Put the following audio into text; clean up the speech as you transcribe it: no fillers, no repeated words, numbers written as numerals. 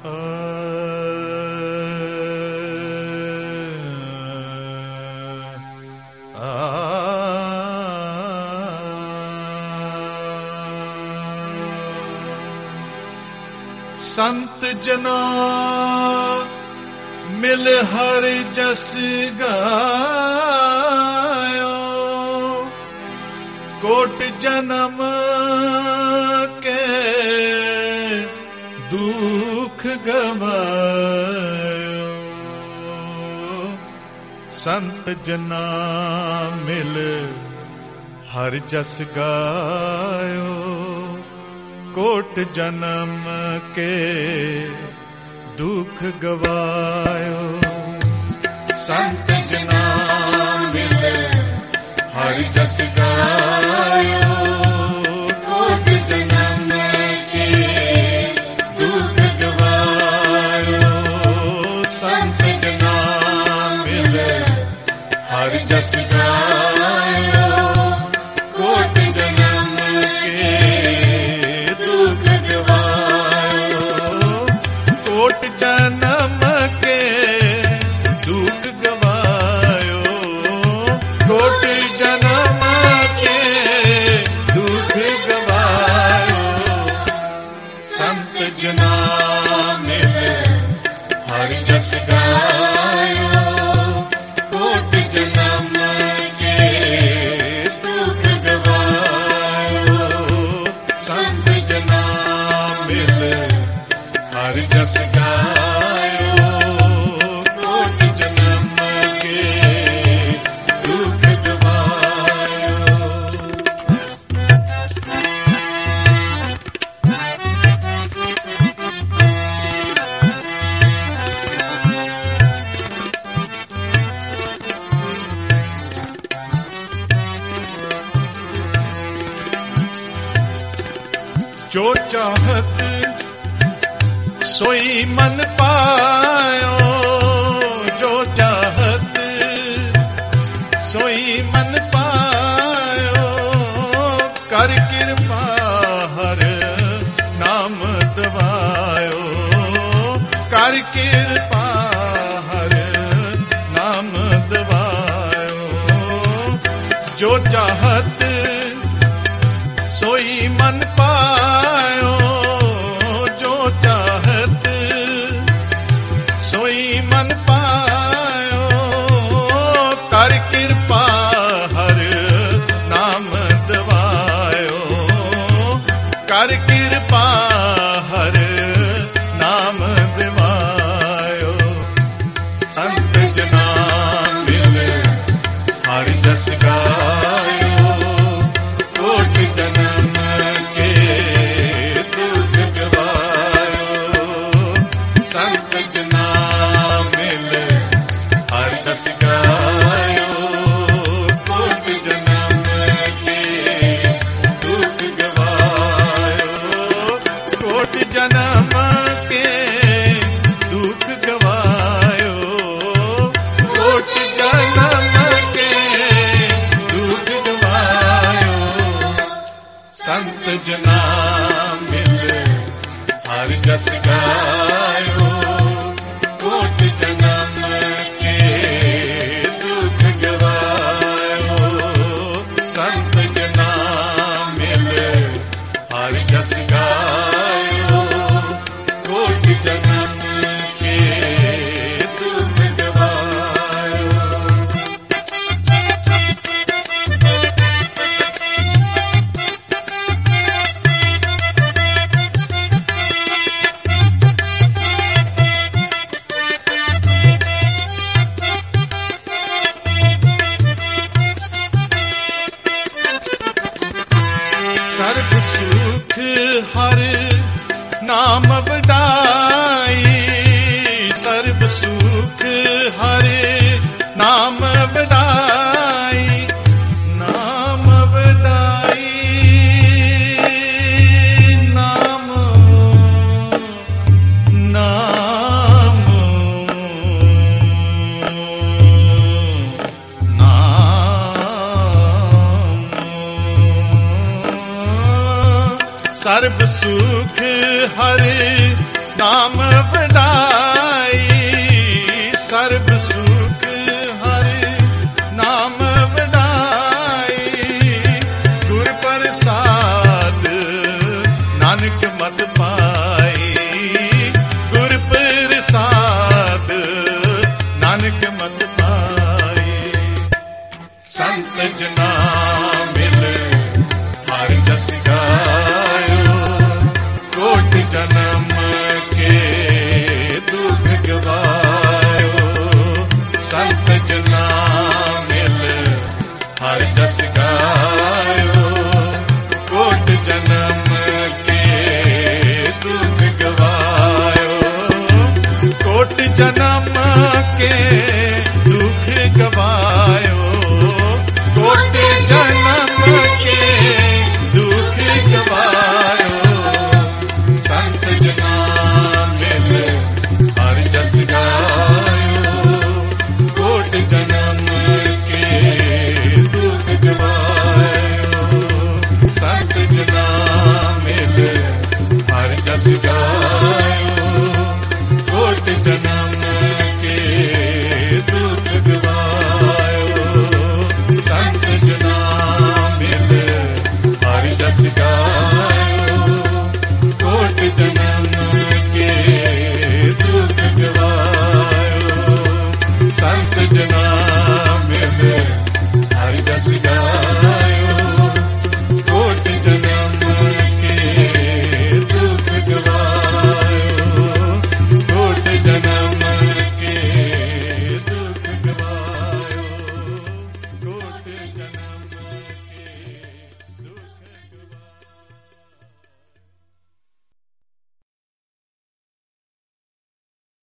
संत जना मिल हर जस गायो, कोट जन्म के दुख गवायो। संत जना मिल हर जस गायो, कोट जन्म के दुख गवायो। संत जना मिल हर जस गायो, कोट जन्म के दुख गवायो। संत जना मिल हर जस गायो, कोट जन्म के दुख गवायो। कोट जन्म के दुख गवायो, कोट जन्म के दुख गवायो। संत जना मिल हर जस गायो, कोट जन्म के दुख गवायो। संत जना मिल हर जस गायो, कोट जन्म के दुख गवायो। जो चाहत सोई मन पायो, जो चाहत सोई मन पायो। कर कृपा हर नाम दवायो, कर कृपा हर नाम दवायो। जो चाहत सोई मन पायो, जो चाहत सोई मन पायो। कर कृपा हर नाम दवायो, कर कृपा हर नाम दवायो। संत जना मिल हर जस गायो, कोट जन्म के दुख गवायो। संत जना मिल हर जस गायो, कोट जन्म के दुख गवायो। कोट जन्म के दुख गवायो, कोट जन्म के दुख गवायो। संत जना मिल हर जस गायो, कोट जन्म के दुख गवायो। संत जना मिल हर जस गायो, कोट जन्म के दुख गवायो। सर्ब सुख हर नाम बड़ाई, सर्ब सुख हर नाम बड़ाई। नाम बड़ाई नाम नाम नाम। सर्ब सुख हर नाम वडाई सर्ब सुख हरि नाम वडाई गुर प्रसाद नानक मत पाई गुर प्रसाद नानक मत पाई संत जना मिल हर जस गायो कोटि जन्म के दुख गवायो संत जना मिल हर जस गायो कोटि जन्म के दुख गवायो कोटि जन्म